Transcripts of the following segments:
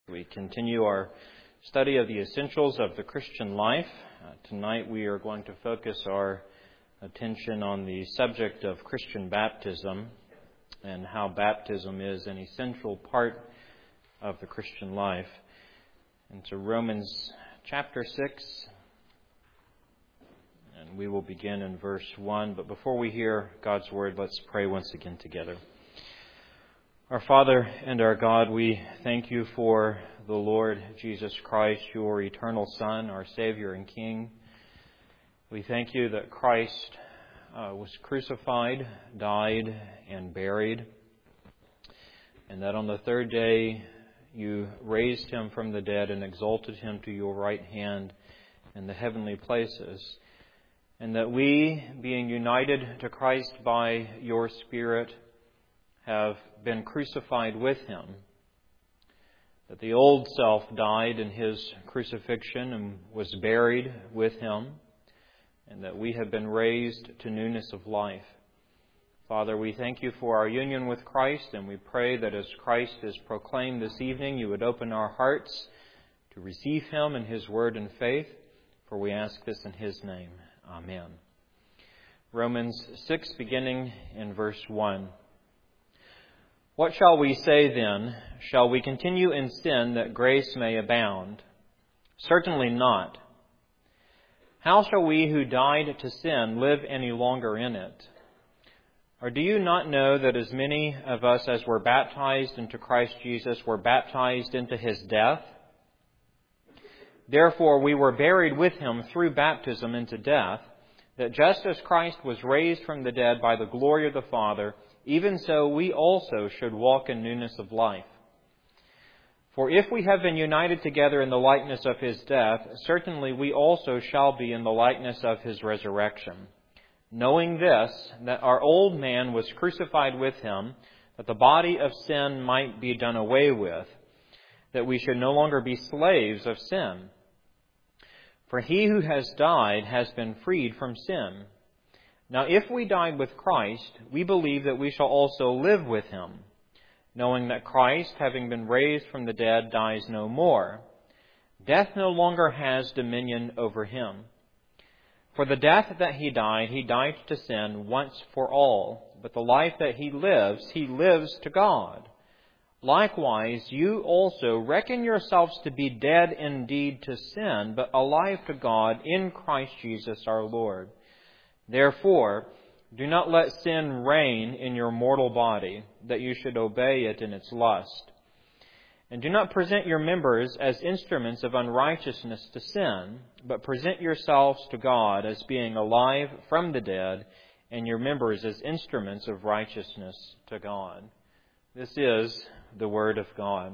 We continue our study of the essentials of the Christian life. Tonight we are going to focus our attention on the subject of Christian baptism and how baptism is an essential part of the Christian life. And so Romans chapter 6, and we will begin in verse 1. But before we hear God's Word, let's pray once again together. Our Father and our God, we thank you for the Lord Jesus Christ, your eternal Son, our Savior and King. We thank you that Christ was crucified, died, and buried, and that on the third day you raised him from the dead and exalted him to your right hand in the heavenly places, and that we, being united to Christ by your Spirit, have been crucified with him, that the old self died in his crucifixion and was buried with him, and that we have been raised to newness of life. Father, we thank you for our union with Christ, and we pray that as Christ is proclaimed this evening, you would open our hearts to receive him and his word in faith, for we ask this in his name. Amen. Romans 6, beginning in verse 1. What shall we say then? Shall we continue in sin that grace may abound? Certainly not. How shall we who died to sin live any longer in it? Or do you not know that as many of us as were baptized into Christ Jesus were baptized into his death? Therefore we were buried with him through baptism into death, that just as Christ was raised from the dead by the glory of the Father, even so we also should walk in newness of life. For if we have been united together in the likeness of his death, certainly we also shall be in the likeness of his resurrection. Knowing this, that our old man was crucified with him, that the body of sin might be done away with, that we should no longer be slaves of sin. For he who has died has been freed from sin. Now if we died with Christ, we believe that we shall also live with him, knowing that Christ, having been raised from the dead, dies no more. Death no longer has dominion over him. For the death that he died to sin once for all, but the life that he lives to God. Likewise, you also reckon yourselves to be dead indeed to sin, but alive to God in Christ Jesus our Lord. Therefore, do not let sin reign in your mortal body, that you should obey it in its lust. And do not present your members as instruments of unrighteousness to sin, but present yourselves to God as being alive from the dead, and your members as instruments of righteousness to God. This is the Word of God.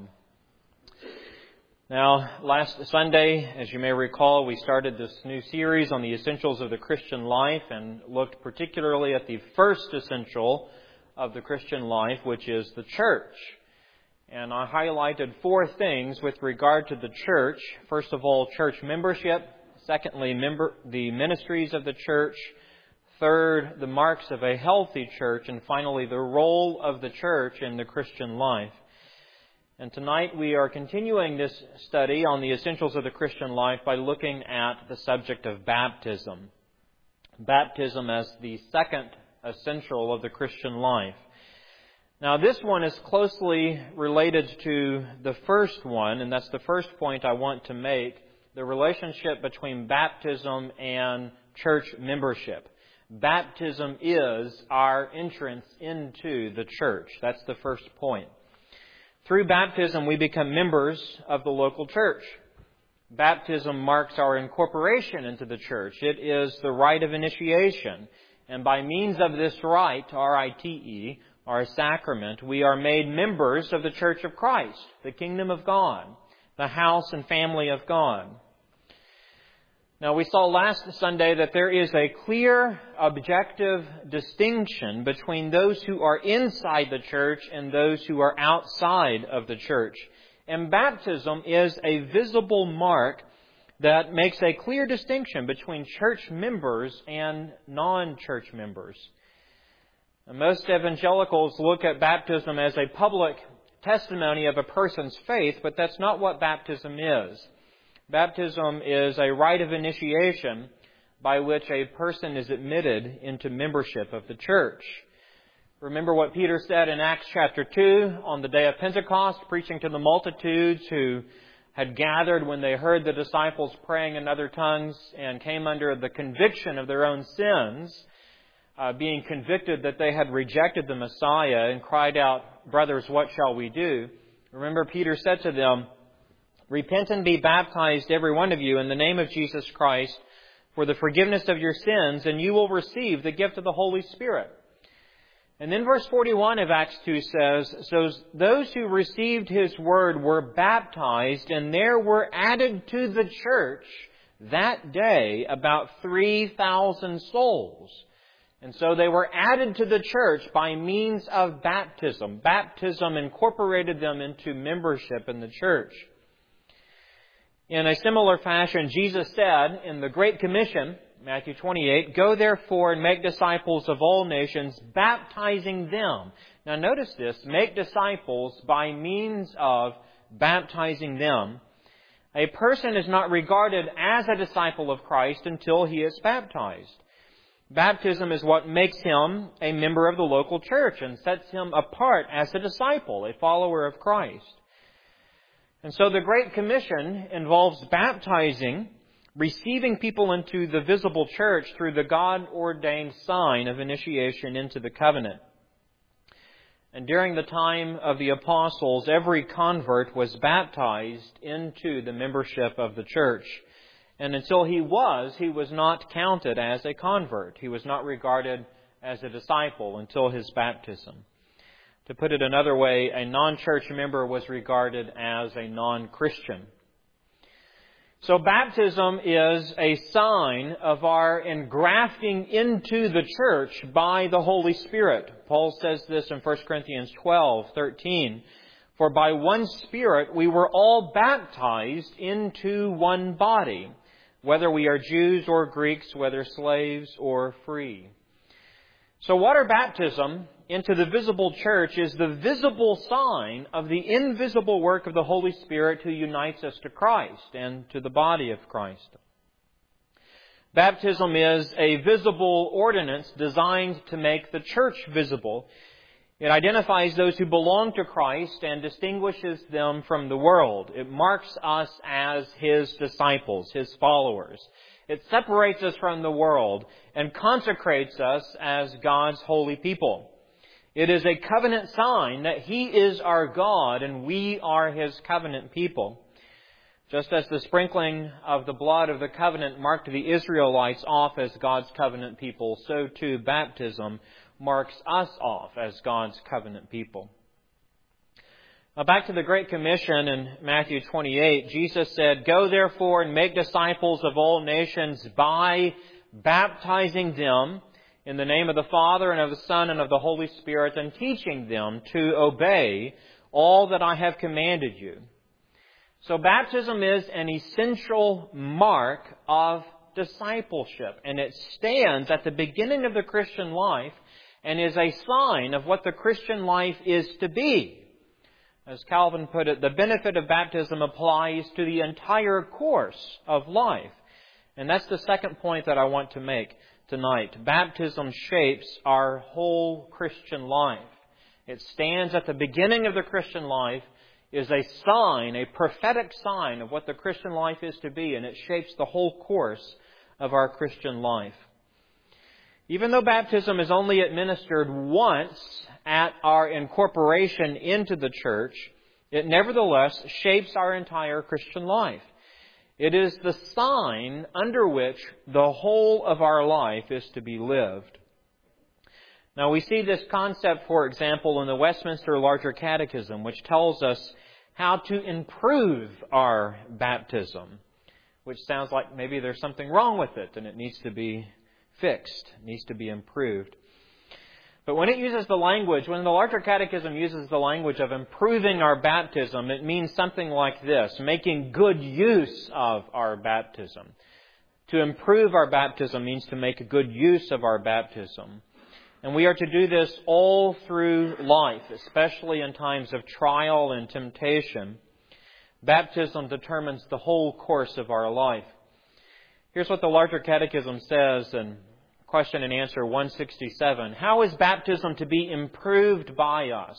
Now, last Sunday, as you may recall, we started this new series on the essentials of the Christian life and looked particularly at the first essential of the Christian life, which is the church. And I highlighted four things with regard to the church. First of all, church membership. Secondly, the ministries of the church. Third, the marks of a healthy church. And finally, the role of the church in the Christian life. And tonight we are continuing this study on the essentials of the Christian life by looking at the subject of baptism. Baptism as the second essential of the Christian life. Now this one is closely related to the first one, and that's the first point I want to make, the relationship between baptism and church membership. Baptism is our entrance into the church. That's the first point. Through baptism, we become members of the local church. Baptism marks our incorporation into the church. It is the rite of initiation. And by means of this rite, R-I-T-E, our sacrament, we are made members of the Church of Christ, the kingdom of God, the house and family of God. Now, we saw last Sunday that there is a clear, objective distinction between those who are inside the church and those who are outside of the church. And baptism is a visible mark that makes a clear distinction between church members and non-church members. Most evangelicals look at baptism as a public testimony of a person's faith, but that's not what baptism is. Baptism is a rite of initiation by which a person is admitted into membership of the church. Remember what Peter said in Acts chapter 2 on the day of Pentecost, preaching to the multitudes who had gathered when they heard the disciples praying in other tongues and came under the conviction of their own sins, being convicted that they had rejected the Messiah, and cried out, "Brothers, what shall we do?" Remember, Peter said to them, "Repent and be baptized, every one of you, in the name of Jesus Christ, for the forgiveness of your sins, and you will receive the gift of the Holy Spirit." And then verse 41 of Acts 2 says, "So those who received His word were baptized, and there were added to the church that day about 3,000 souls." And so they were added to the church by means of baptism. Baptism incorporated them into membership in the church. In a similar fashion, Jesus said in the Great Commission, Matthew 28, "Go therefore and make disciples of all nations, baptizing them." Now notice this, make disciples by means of baptizing them. A person is not regarded as a disciple of Christ until he is baptized. Baptism is what makes him a member of the local church and sets him apart as a disciple, a follower of Christ. And so the Great Commission involves baptizing, receiving people into the visible church through the God-ordained sign of initiation into the covenant. And during the time of the apostles, every convert was baptized into the membership of the church. And until he was not counted as a convert. He was not regarded as a disciple until his baptism. To put it another way, a non-church member was regarded as a non-Christian. So baptism is a sign of our engrafting into the church by the Holy Spirit. Paul says this in 1 Corinthians 12:13. "For by one Spirit we were all baptized into one body, whether we are Jews or Greeks, whether slaves or free." So water baptism into the visible church is the visible sign of the invisible work of the Holy Spirit who unites us to Christ and to the body of Christ. Baptism is a visible ordinance designed to make the church visible. It identifies those who belong to Christ and distinguishes them from the world. It marks us as His disciples, His followers. It separates us from the world and consecrates us as God's holy people. It is a covenant sign that He is our God and we are His covenant people. Just as the sprinkling of the blood of the covenant marked the Israelites off as God's covenant people, so too baptism marks us off as God's covenant people. Now back to the Great Commission in Matthew 28, Jesus said, "Go therefore and make disciples of all nations by baptizing them in the name of the Father and of the Son and of the Holy Spirit, and teaching them to obey all that I have commanded you." So baptism is an essential mark of discipleship, and it stands at the beginning of the Christian life and is a sign of what the Christian life is to be. As Calvin put it, the benefit of baptism applies to the entire course of life. And that's the second point that I want to make tonight. Baptism shapes our whole Christian life. It stands at the beginning of the Christian life, is a sign, a prophetic sign of what the Christian life is to be, and it shapes the whole course of our Christian life. Even though baptism is only administered once at our incorporation into the church, it nevertheless shapes our entire Christian life. It is the sign under which the whole of our life is to be lived. Now we see this concept, for example, in the Westminster Larger Catechism, which tells us how to improve our baptism, which sounds like maybe there's something wrong with it and it needs to be fixed, needs to be improved. But when it uses the language, when the Larger Catechism uses the language of improving our baptism, it means something like this: making good use of our baptism. To improve our baptism means to make good use of our baptism. And we are to do this all through life, especially in times of trial and temptation. Baptism determines the whole course of our life. Here's what the Larger Catechism says in Question and Answer 167. How is baptism to be improved by us?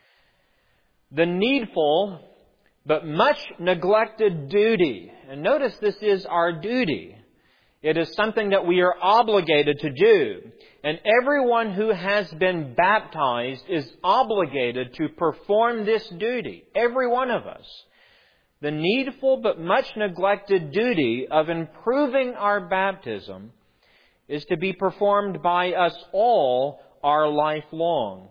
The needful but much neglected duty. And notice this is our duty. It is something that we are obligated to do. And everyone who has been baptized is obligated to perform this duty. Every one of us. The needful but much neglected duty of improving our baptism is to be performed by us all our life long.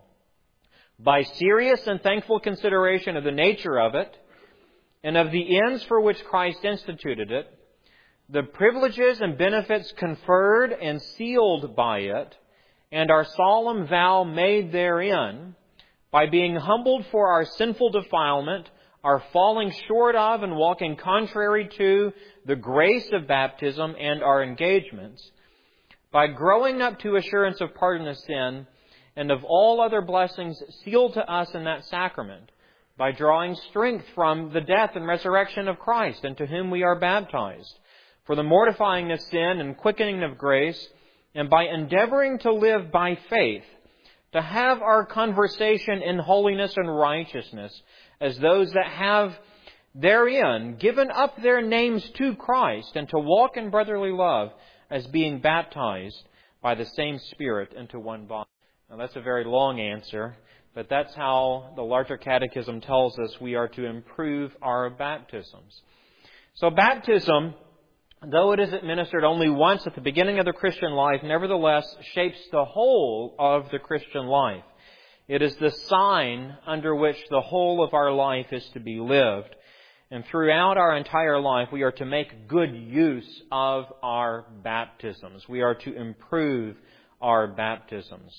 By serious and thankful consideration of the nature of it and of the ends for which Christ instituted it, the privileges and benefits conferred and sealed by it, and our solemn vow made therein, by being humbled for our sinful defilement, our falling short of and walking contrary to the grace of baptism and our engagements, by growing up to assurance of pardon of sin and of all other blessings sealed to us in that sacrament, by drawing strength from the death and resurrection of Christ, into whom we are baptized, for the mortifying of sin and quickening of grace, and by endeavoring to live by faith, to have our conversation in holiness and righteousness, as those that have therein given up their names to Christ, and to walk in brotherly love, as being baptized by the same Spirit into one body. Now that's a very long answer, but that's how the Larger Catechism tells us we are to improve our baptisms. So baptism, though it is administered only once at the beginning of the Christian life, nevertheless shapes the whole of the Christian life. It is the sign under which the whole of our life is to be lived. And throughout our entire life, we are to make good use of our baptisms. We are to improve our baptisms.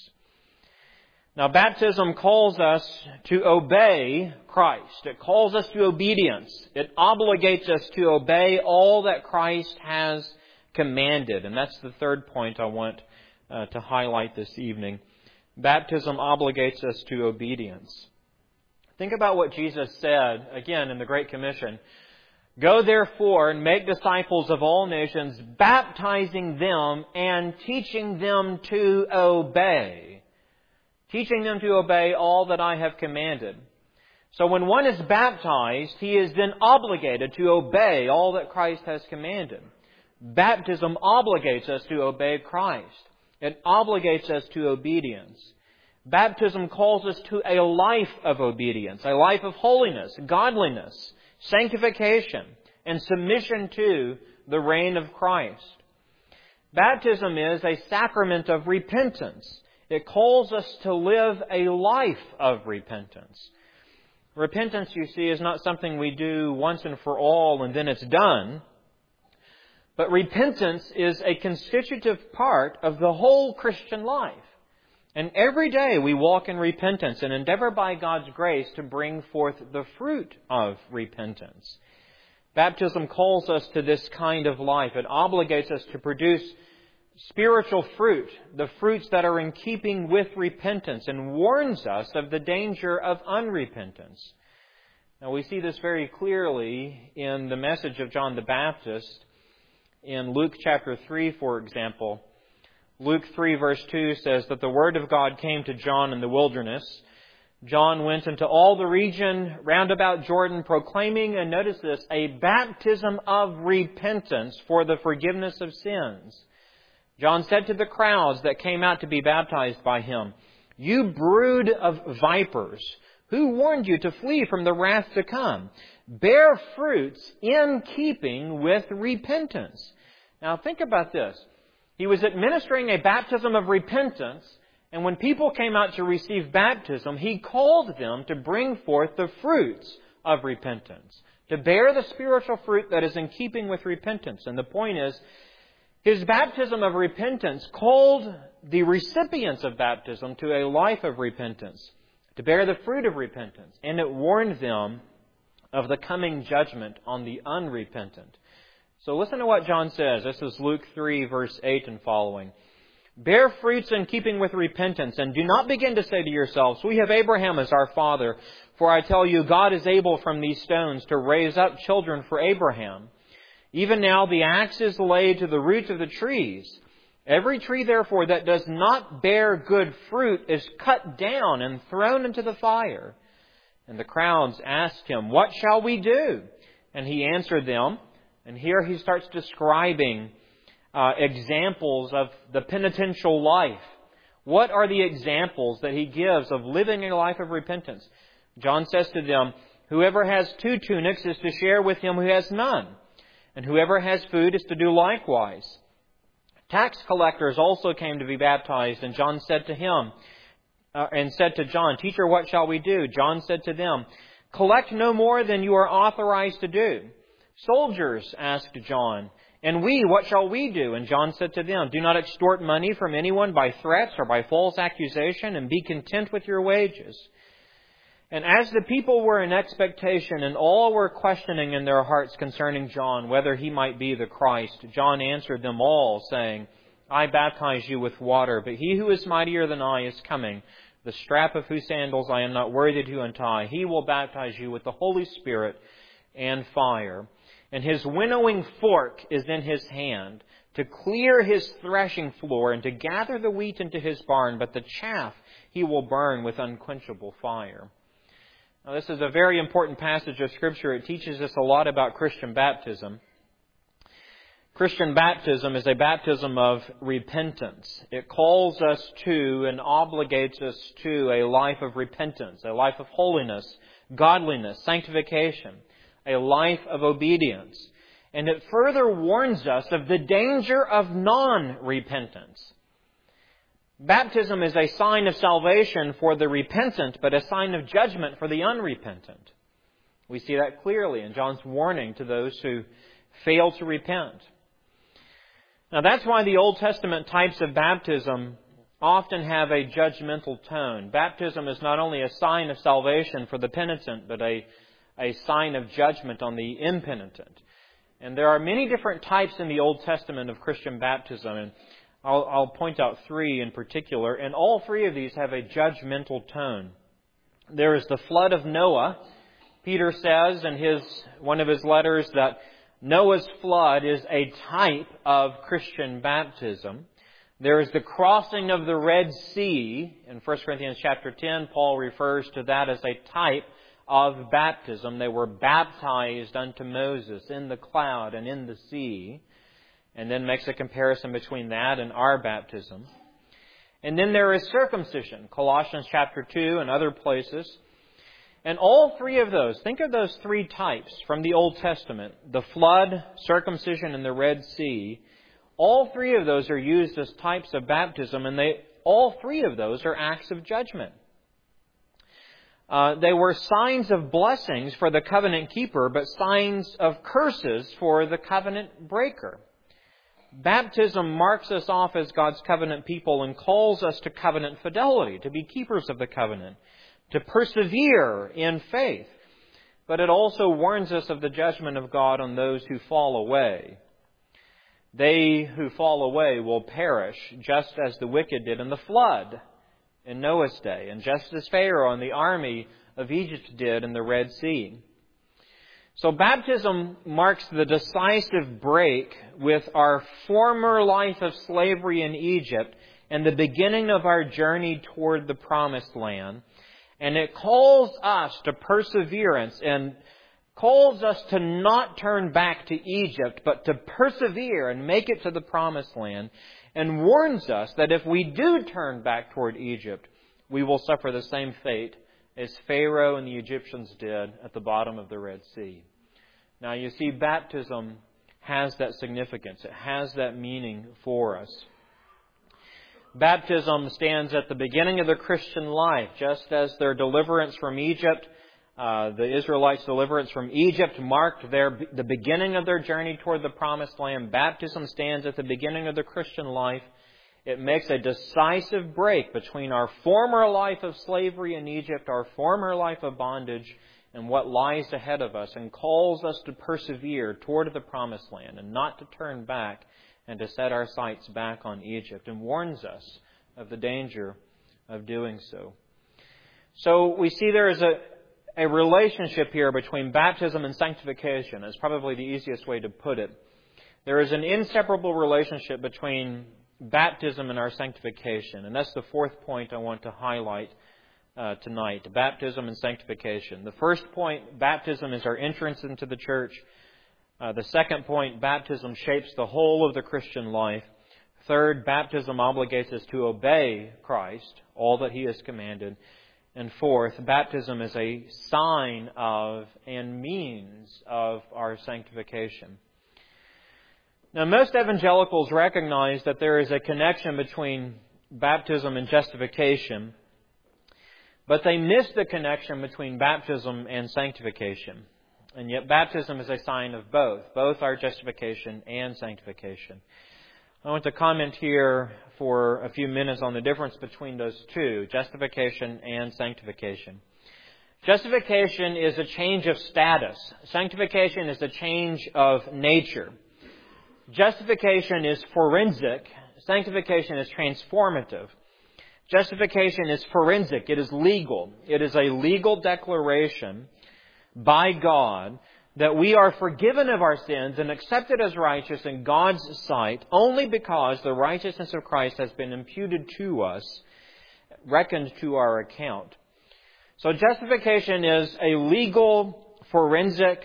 Now, baptism calls us to obey Christ. It calls us to obedience. It obligates us to obey all that Christ has commanded. And that's the third point I want to highlight this evening. Baptism obligates us to obedience. Think about what Jesus said, again, in the Great Commission. Go therefore and make disciples of all nations, baptizing them and teaching them to obey. Teaching them to obey all that I have commanded. So when one is baptized, he is then obligated to obey all that Christ has commanded. Baptism obligates us to obey Christ. It obligates us to obedience. Baptism calls us to a life of obedience, a life of holiness, godliness, sanctification, and submission to the reign of Christ. Baptism is a sacrament of repentance. It calls us to live a life of repentance. Repentance, you see, is not something we do once and for all and then it's done. But repentance is a constitutive part of the whole Christian life. And every day we walk in repentance and endeavor by God's grace to bring forth the fruit of repentance. Baptism calls us to this kind of life. It obligates us to produce spiritual fruit, the fruits that are in keeping with repentance, and warns us of the danger of unrepentance. Now we see this very clearly in the message of John the Baptist in Luke chapter 3, for example. Luke 3 verse 2 says that the word of God came to John in the wilderness. John went into all the region round about Jordan proclaiming, and notice this, a baptism of repentance for the forgiveness of sins. John said to the crowds that came out to be baptized by him, "You brood of vipers, who warned you to flee from the wrath to come? Bear fruits in keeping with repentance." Now think about this. He was administering a baptism of repentance, and when people came out to receive baptism, He called them to bring forth the fruits of repentance, to bear the spiritual fruit that is in keeping with repentance. And the point is, His baptism of repentance called the recipients of baptism to a life of repentance, to bear the fruit of repentance, and it warned them of the coming judgment on the unrepentant. So listen to what John says. This is Luke 3, verse 8 and following. Bear fruits in keeping with repentance, and do not begin to say to yourselves, we have Abraham as our father. For I tell you, God is able from these stones to raise up children for Abraham. Even now the axe is laid to the roots of the trees. Every tree, therefore, that does not bear good fruit is cut down and thrown into the fire. And the crowds asked him, what shall we do? And he answered them, and here he starts describing examples of the penitential life. What are the examples that he gives of living a life of repentance? John says to them, whoever has 2 tunics is to share with him who has none, and whoever has food is to do likewise. Tax collectors also came to be baptized, and John said to him, said to John, Teacher, what shall we do? John said to them, collect no more than you are authorized to do. Soldiers asked John, and we, what shall we do? And John said to them, do not extort money from anyone by threats or by false accusation, and be content with your wages. And as the people were in expectation, and all were questioning in their hearts concerning John, whether he might be the Christ, John answered them all, saying, I baptize you with water, but he who is mightier than I is coming, the strap of whose sandals I am not worthy to untie. He will baptize you with the Holy Spirit and fire. And his winnowing fork is in his hand, to clear his threshing floor and to gather the wheat into his barn, but the chaff he will burn with unquenchable fire. Now, this is a very important passage of Scripture. It teaches us a lot about Christian baptism. Christian baptism is a baptism of repentance. It calls us to and obligates us to a life of repentance, a life of holiness, godliness, sanctification, a life of obedience. And it further warns us of the danger of non-repentance. Baptism is a sign of salvation for the repentant, but a sign of judgment for the unrepentant. We see that clearly in John's warning to those who fail to repent. Now, that's why the Old Testament types of baptism often have a judgmental tone. Baptism is not only a sign of salvation for the penitent, but a sign of judgment on the impenitent. And there are many different types in the Old Testament of Christian baptism, and I'll point out 3 in particular, and all 3 of these have a judgmental tone. There is the flood of Noah. Peter says in one of his letters that Noah's flood is a type of Christian baptism. There is the crossing of the Red Sea. In 1 Corinthians chapter 10, Paul refers to that as a type of baptism. They were baptized unto Moses in the cloud and in the sea. And then makes a comparison between that and our baptism. And then there is circumcision, Colossians chapter 2 and other places. And all 3 of those, think of those 3 types from the Old Testament, the flood, circumcision, and the Red Sea. All 3 of those are used as types of baptism, and all 3 of those are acts of judgment. They were signs of blessings for the covenant keeper, but signs of curses for the covenant breaker. Baptism marks us off as God's covenant people and calls us to covenant fidelity, to be keepers of the covenant, to persevere in faith. But it also warns us of the judgment of God on those who fall away. They who fall away will perish, just as the wicked did in the flood in Noah's day, and just as Pharaoh and the army of Egypt did in the Red Sea. So baptism marks the decisive break with our former life of slavery in Egypt and the beginning of our journey toward the Promised Land. And it calls us to perseverance and calls us to not turn back to Egypt, but to persevere and make it to the Promised Land, and warns us that if we do turn back toward Egypt, we will suffer the same fate as Pharaoh and the Egyptians did at the bottom of the Red Sea. Now, you see, baptism has that significance. It has that meaning for us. Baptism stands at the beginning of the Christian life, just as their deliverance from Egypt, the Israelites' deliverance from Egypt marked the beginning of their journey toward the Promised Land. Baptism stands at the beginning of the Christian life. It makes a decisive break between our former life of slavery in Egypt, our former life of bondage, and what lies ahead of us, and calls us to persevere toward the Promised Land and not to turn back and to set our sights back on Egypt, and warns us of the danger of doing so. So we see there is a relationship here between baptism and sanctification. It's probably the easiest way to put it. There is an inseparable relationship between baptism and our sanctification. And that's the fourth point I want to highlight tonight, baptism and sanctification. The first point, baptism is our entrance into the church. The second point, baptism shapes the whole of the Christian life. Third, baptism obligates us to obey Christ, all that He has commanded. And fourth, baptism is a sign of and means of our sanctification. Now, most evangelicals recognize that there is a connection between baptism and justification, but they miss the connection between baptism and sanctification. And yet baptism is a sign of both our justification and sanctification. I want to comment here for a few minutes on the difference between those two, justification and sanctification. Justification is a change of status. Sanctification is a change of nature. Justification is forensic. Sanctification is transformative. Justification is forensic. It is legal. It is a legal declaration by God that we are forgiven of our sins and accepted as righteous in God's sight only because the righteousness of Christ has been imputed to us, reckoned to our account. So justification is a legal, forensic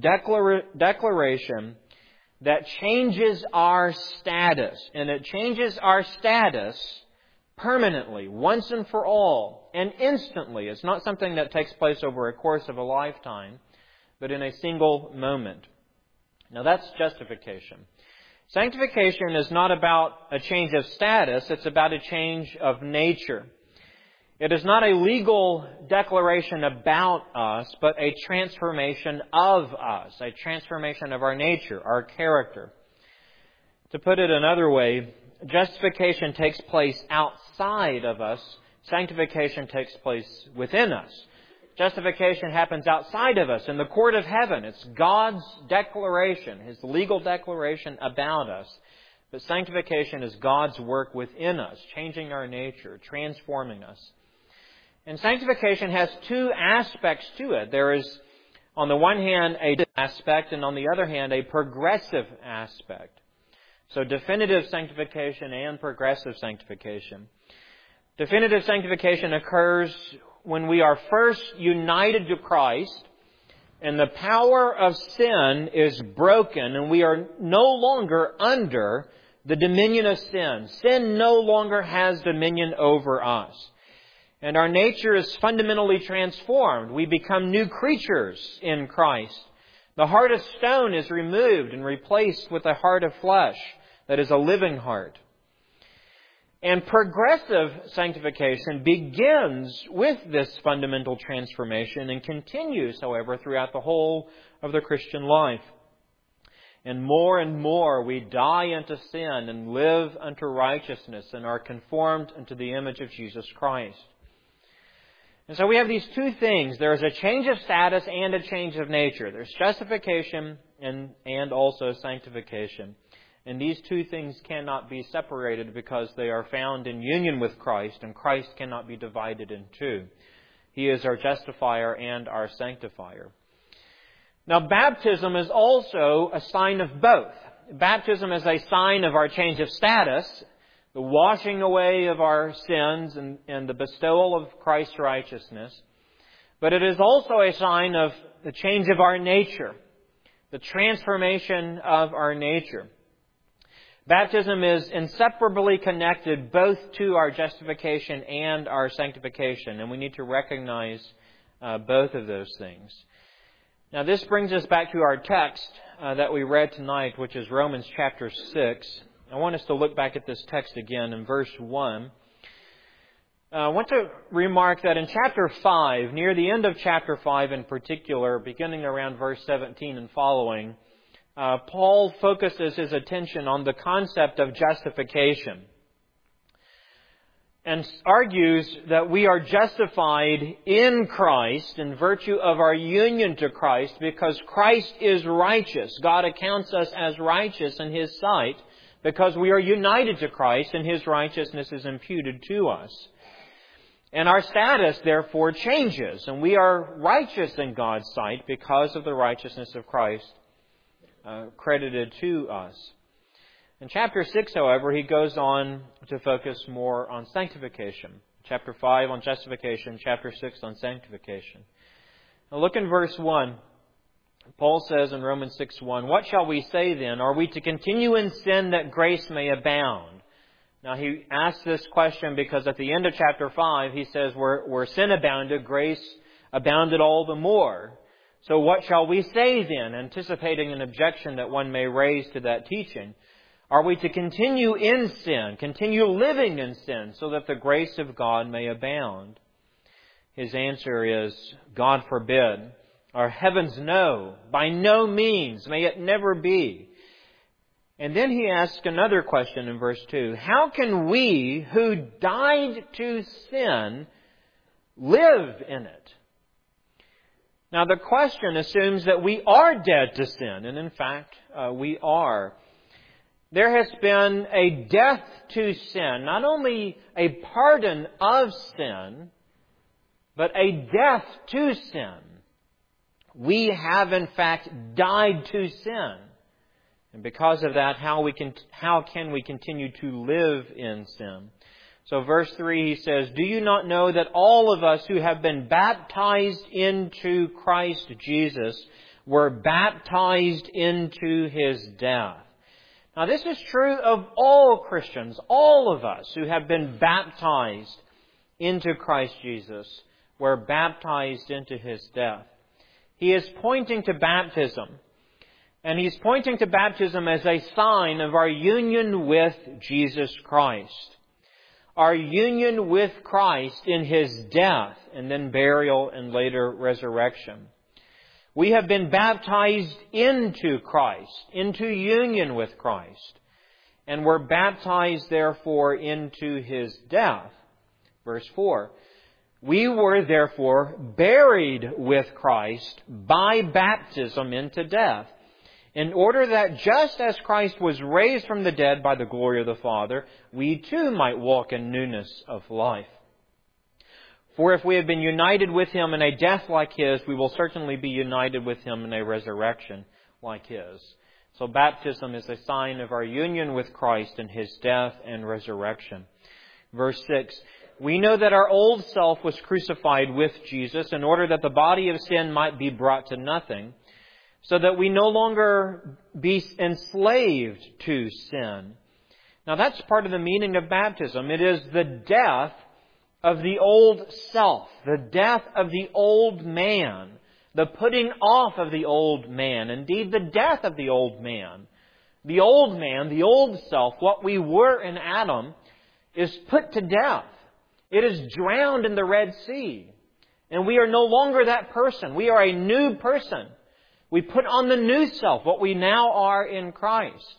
declaration that changes our status. And it changes our status permanently, once and for all, and instantly. It's not something that takes place over a course of a lifetime, but in a single moment. Now that's justification. Sanctification is not about a change of status, it's about a change of nature. It is not a legal declaration about us, but a transformation of us, a transformation of our nature, our character. To put it another way, justification takes place outside of us. Sanctification takes place within us. Justification happens outside of us in the court of heaven. It's God's declaration, His legal declaration about us. But sanctification is God's work within us, changing our nature, transforming us. And sanctification has two aspects to it. There is, on the one hand, a aspect, and on the other hand, a progressive aspect. So definitive sanctification and progressive sanctification. Definitive sanctification occurs when we are first united to Christ and the power of sin is broken and we are no longer under the dominion of sin. Sin no longer has dominion over us. And our nature is fundamentally transformed. We become new creatures in Christ. The heart of stone is removed and replaced with a heart of flesh that is a living heart. And progressive sanctification begins with this fundamental transformation and continues, however, throughout the whole of the Christian life. And more we die unto sin and live unto righteousness and are conformed unto the image of Jesus Christ. And so we have these two things. There is a change of status and a change of nature. There's justification and also sanctification. And these two things cannot be separated because they are found in union with Christ, and Christ cannot be divided in two. He is our justifier and our sanctifier. Now, baptism is also a sign of both. Baptism is a sign of our change of status, the washing away of our sins and the bestowal of Christ's righteousness. But it is also a sign of the change of our nature, the transformation of our nature. Baptism is inseparably connected both to our justification and our sanctification, and we need to recognize both of those things. Now, this brings us back to our text that we read tonight, which is Romans chapter 6. I want us to look back at this text again in verse 1. I want to remark that in chapter 5, near the end of chapter 5 in particular, beginning around verse 17 and following, Paul focuses his attention on the concept of justification and argues that we are justified in Christ in virtue of our union to Christ because Christ is righteous. God accounts us as righteous in His sight because we are united to Christ and His righteousness is imputed to us. And our status, therefore, changes, and we are righteous in God's sight because of the righteousness of Christ credited to us. In chapter 6, however, he goes on to focus more on sanctification. Chapter 5 on justification, chapter 6 on sanctification. Now look in verse 1. Paul says in Romans 6:1, "What shall we say then? Are we to continue in sin that grace may abound?" Now he asks this question because at the end of chapter 5 he says, where sin abounded, grace abounded all the more. So what shall we say then? Anticipating an objection that one may raise to that teaching. Are we to continue in sin, continue living in sin, so that the grace of God may abound? His answer is, God forbid. Our heavens no, by no means, may it never be. And then he asks another question in verse 2. How can we who died to sin live in it? Now the question assumes that we are dead to sin, and in fact we are. There has been a death to sin, not only a pardon of sin, but a death to sin. We have in fact died to sin. And because of that, how can we continue to live in sin? So verse 3 he says, "Do you not know that all of us who have been baptized into Christ Jesus were baptized into His death?" Now this is true of all Christians, all of us who have been baptized into Christ Jesus were baptized into His death. He is pointing to baptism. And he's pointing to baptism as a sign of our union with Jesus Christ. Our union with Christ in His death and then burial and later resurrection. We have been baptized into Christ, into union with Christ. And we're baptized therefore into His death. Verse 4. We were therefore buried with Christ by baptism into death, in order that just as Christ was raised from the dead by the glory of the Father, we too might walk in newness of life. For if we have been united with Him in a death like His, we will certainly be united with Him in a resurrection like His. So baptism is a sign of our union with Christ in His death and resurrection. Verse 6, "We know that our old self was crucified with Jesus in order that the body of sin might be brought to nothing, so that we no longer be enslaved to sin." Now that's part of the meaning of baptism. It is the death of the old self, the death of the old man, the putting off of the old man, indeed the death of the old man. The old man, the old self, what we were in Adam, is put to death. It is drowned in the Red Sea. And we are no longer that person. We are a new person. We put on the new self, what we now are in Christ.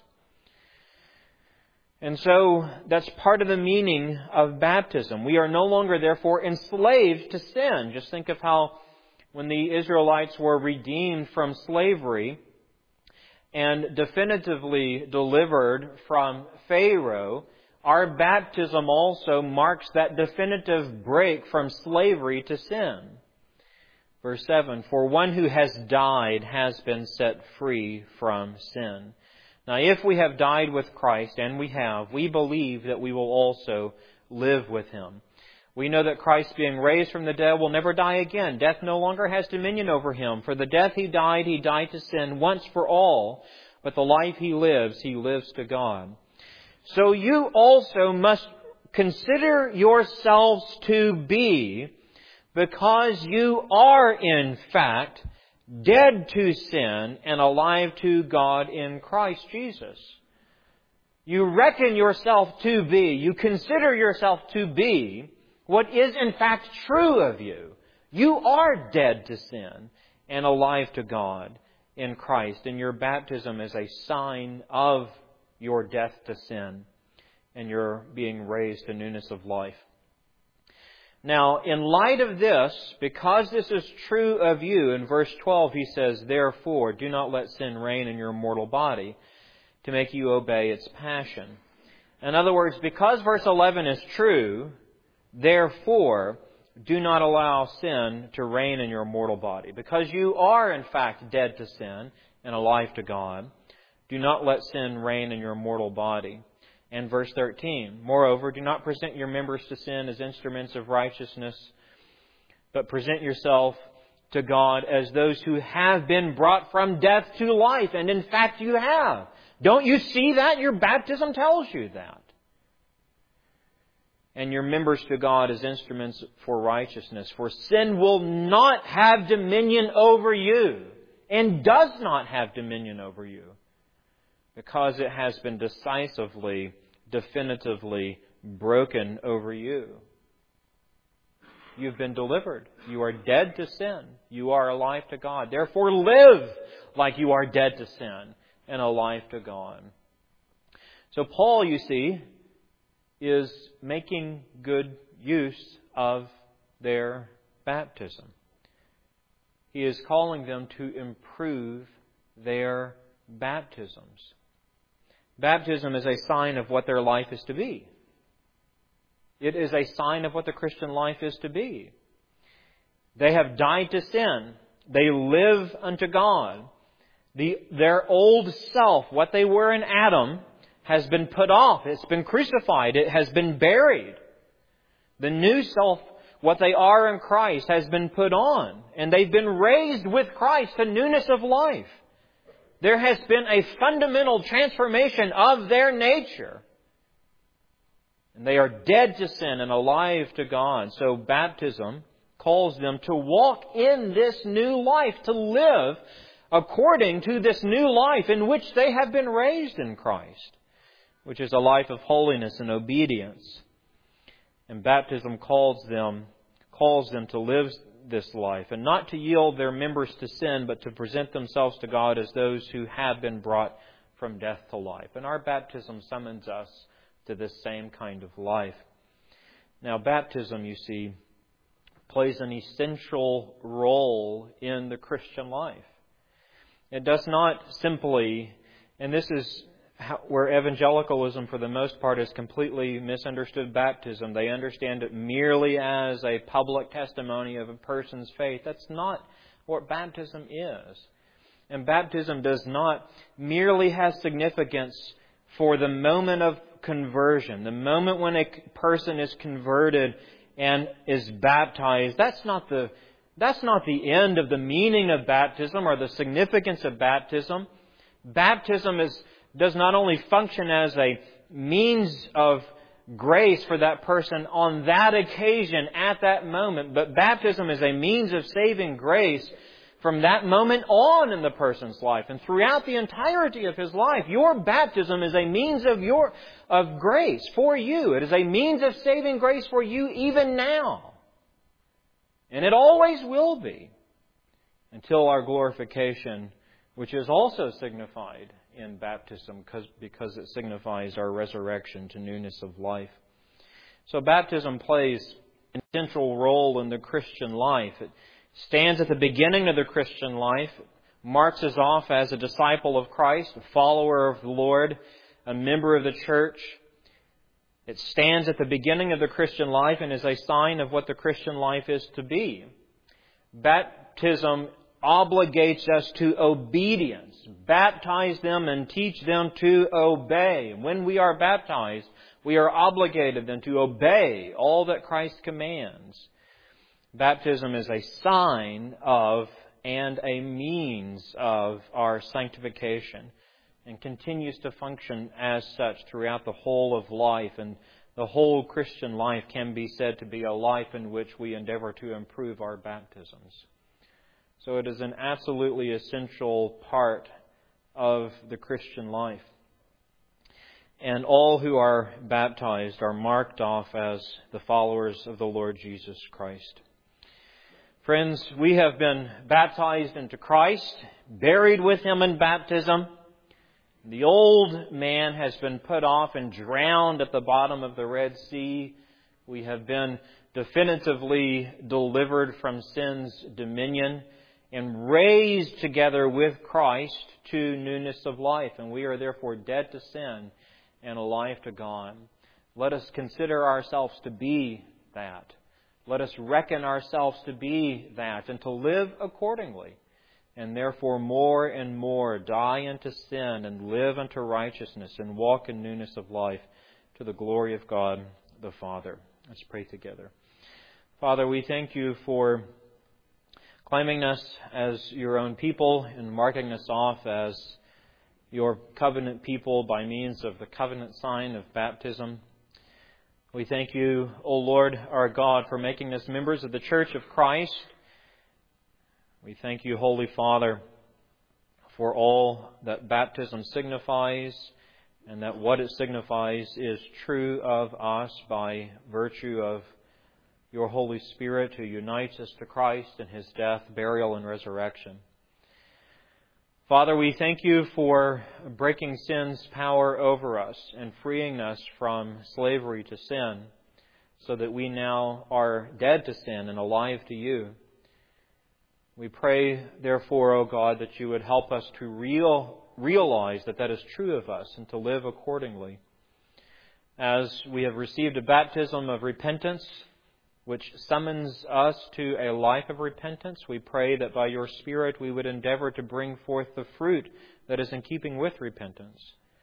And so that's part of the meaning of baptism. We are no longer, therefore, enslaved to sin. Just think of how when the Israelites were redeemed from slavery and definitively delivered from Pharaoh, our baptism also marks that definitive break from slavery to sin. Verse 7, "For one who has died has been set free from sin." Now if we have died with Christ, and we have, we believe that we will also live with Him. We know that Christ, being raised from the dead, will never die again. Death no longer has dominion over Him. For the death He died to sin once for all. But the life He lives to God. So you also must consider yourselves to be, because you are in fact dead to sin and alive to God in Christ Jesus. You reckon yourself to be, you consider yourself to be what is in fact true of you. You are dead to sin and alive to God in Christ. And your baptism is a sign of your death to sin and your being raised to newness of life. Now, in light of this, because this is true of you, in verse 12 he says, "Therefore, do not let sin reign in your mortal body." to make you obey its passion. In other words, because verse 11 is true, therefore, do not allow sin to reign in your mortal body. Because you are, in fact, dead to sin and alive to God, do not let sin reign in your mortal body. And verse 13, moreover, do not present your members to sin as instruments of righteousness, but present yourself to God as those who have been brought from death to life. And in fact, you have. Don't you see that? Your baptism tells you that. And your members to God as instruments for righteousness. For sin will not have dominion over you, and does not have dominion over you, because it has been decisively, definitively broken over you. You've been delivered. You are dead to sin. You are alive to God. Therefore, live like you are dead to sin and alive to God. So Paul, you see, is making good use of their baptism. He is calling them to improve their baptisms. Baptism is a sign of what their life is to be. It is a sign of what the Christian life is to be. They have died to sin. They live unto God. Their old self, what they were in Adam, has been put off. It's been crucified. It has been buried. The new self, what they are in Christ, has been put on. And they've been raised with Christ to newness of life. There has been a fundamental transformation of their nature. And they are dead to sin and alive to God. So baptism calls them to walk in this new life, to live according to this new life in which they have been raised in Christ, which is a life of holiness and obedience. And baptism calls them to live this life, and not to yield their members to sin, but to present themselves to God as those who have been brought from death to life. And our baptism summons us to this same kind of life. Now, baptism, you see, plays an essential role in the Christian life. It does not simply, and this is where evangelicalism for the most part has completely misunderstood baptism. They understand it merely as a public testimony of a person's faith. That's not what baptism is. And baptism does not merely have significance for the moment of conversion, the moment when a person is converted and is baptized. That's not the end of the meaning of baptism or the significance of baptism. Baptism does not only function as a means of grace for that person on that occasion, at that moment, but baptism is a means of saving grace from that moment on in the person's life and throughout the entirety of his life. Your baptism is a means of grace for you. It is a means of saving grace for you even now. And it always will be until our glorification, which is also signified in baptism because it signifies our resurrection to newness of life. So baptism plays an essential role in the Christian life. It stands at the beginning of the Christian life, marks us off as a disciple of Christ, a follower of the Lord, a member of the church. It stands at the beginning of the Christian life and is a sign of what the Christian life is to be. Baptism obligates us to obedience. Baptize them and teach them to obey. When we are baptized, we are obligated then to obey all that Christ commands. Baptism is a sign of and a means of our sanctification and continues to function as such throughout the whole of life. And the whole Christian life can be said to be a life in which we endeavor to improve our baptisms. So it is an absolutely essential part of the Christian life. And all who are baptized are marked off as the followers of the Lord Jesus Christ. Friends, we have been baptized into Christ, buried with Him in baptism. The old man has been put off and drowned at the bottom of the Red Sea. We have been definitively delivered from sin's dominion. and raised together with Christ to newness of life. And we are therefore dead to sin and alive to God. Let us consider ourselves to be that. Let us reckon ourselves to be that and to live accordingly. And therefore more and more die unto sin and live unto righteousness and walk in newness of life to the glory of God the Father. Let's pray together. Father, we thank you for claiming us as your own people and marking us off as your covenant people by means of the covenant sign of baptism. We thank you, O Lord, our God, for making us members of the Church of Christ. We thank you, Holy Father, for all that baptism signifies, and that what it signifies is true of us by virtue of your Holy Spirit who unites us to Christ in His death, burial, and resurrection. Father, we thank you for breaking sin's power over us and freeing us from slavery to sin so that we now are dead to sin and alive to you. We pray, therefore, O God, that you would help us to realize that that is true of us and to live accordingly. As we have received a baptism of repentance, which summons us to a life of repentance, we pray that by your Spirit we would endeavor to bring forth the fruit that is in keeping with repentance.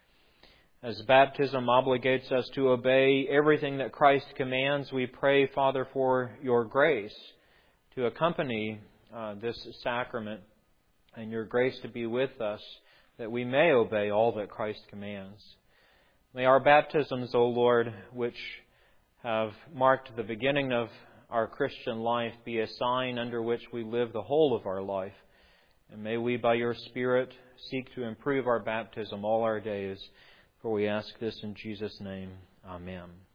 As baptism obligates us to obey everything that Christ commands, we pray, Father, for your grace to accompany this sacrament and your grace to be with us, that we may obey all that Christ commands. May our baptisms, O Lord, which have marked the beginning of our Christian life, be a sign under which we live the whole of our life. And may we, by your Spirit, seek to improve our baptism all our days. For we ask this in Jesus' name. Amen.